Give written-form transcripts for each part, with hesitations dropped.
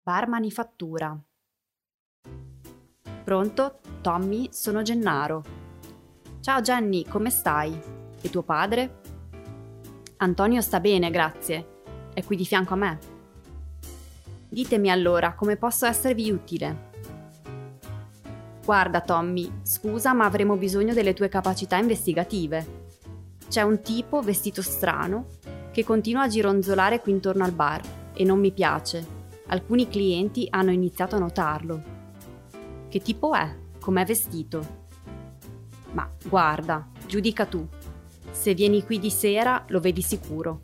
Bar Manifattura. Pronto? Tommy, sono Gennaro. Ciao Jenny, come stai? E tuo padre? Antonio sta bene, grazie. È qui di fianco a me. Ditemi allora, come posso esservi utile? Guarda Tommy, scusa ma avremo bisogno delle tue capacità investigative. C'è un tipo vestito strano che continua a gironzolare qui intorno al bar e non mi piace. Alcuni clienti hanno iniziato a notarlo. Che tipo è? Com'è vestito? Ma guarda, giudica tu. Se vieni qui di sera lo vedi sicuro.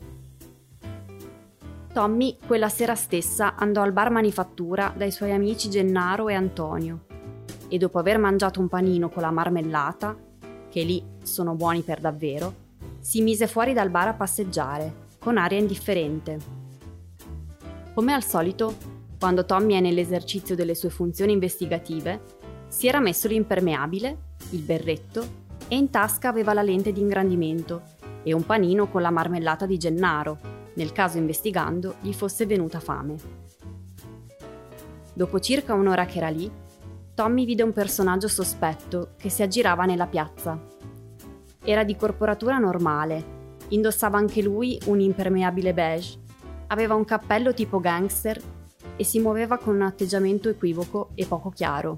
Tommy quella sera stessa andò al bar Manifattura dai suoi amici Gennaro e Antonio e dopo aver mangiato un panino con la marmellata, che lì sono buoni per davvero, si mise fuori dal bar a passeggiare, con aria indifferente. Come al solito, quando Tommy è nell'esercizio delle sue funzioni investigative, si era messo l'impermeabile, il berretto e in tasca aveva la lente di ingrandimento e un panino con la marmellata di Gennaro, nel caso investigando gli fosse venuta fame. Dopo circa un'ora che era lì, Tommy vide un personaggio sospetto che si aggirava nella piazza. Era di corporatura normale, indossava anche lui un impermeabile beige, aveva un cappello tipo gangster e si muoveva con un atteggiamento equivoco e poco chiaro.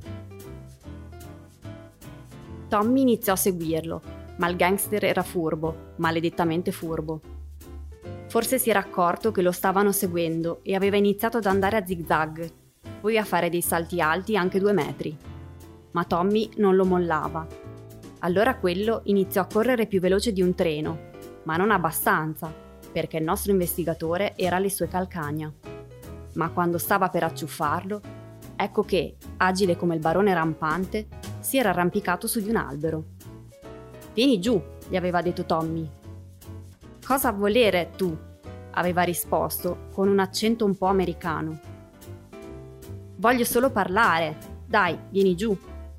Tommy iniziò a seguirlo, ma il gangster era furbo, maledettamente furbo. Forse si era accorto che lo stavano seguendo e aveva iniziato ad andare a zigzag, poi a fare dei salti alti anche 2 metri. Ma Tommy non lo mollava. Allora quello iniziò a correre più veloce di un treno, ma non abbastanza, perché il nostro investigatore era alle sue calcagna. Ma quando stava per acciuffarlo, ecco che, agile come il barone rampante, si era arrampicato su di un albero. «Vieni giù», gli aveva detto Tommy. «Cosa a volere, tu?» aveva risposto, con un accento un po' americano. «Voglio solo parlare. Dai, vieni giù».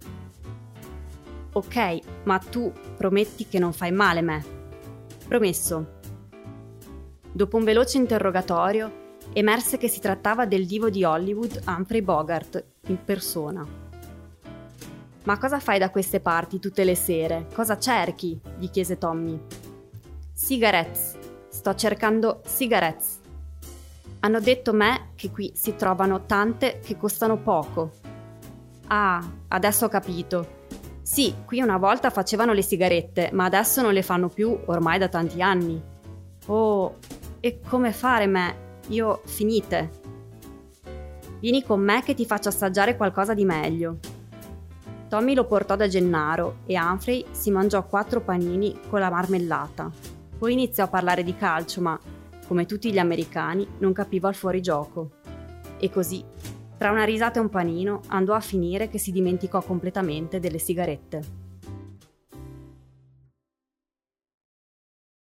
«Ok, ma tu prometti che non fai male me». «Promesso». Dopo un veloce interrogatorio, emerse che si trattava del divo di Hollywood Humphrey Bogart, in persona. «Ma cosa fai da queste parti tutte le sere? Cosa cerchi?» gli chiese Tommy. «Cigarettes. Sto cercando cigarettes. Hanno detto me che qui si trovano tante che costano poco». «Ah, adesso ho capito. Sì, qui una volta facevano le sigarette, ma adesso non le fanno più ormai da tanti anni». «Oh, e come fare me? Io finite. Vieni con me che ti faccio assaggiare qualcosa di meglio». Tommy lo portò da Gennaro e Humphrey si mangiò 4 panini con la marmellata. Poi iniziò a parlare di calcio, ma, come tutti gli americani, non capiva il fuorigioco. E così, tra una risata e un panino, andò a finire che si dimenticò completamente delle sigarette.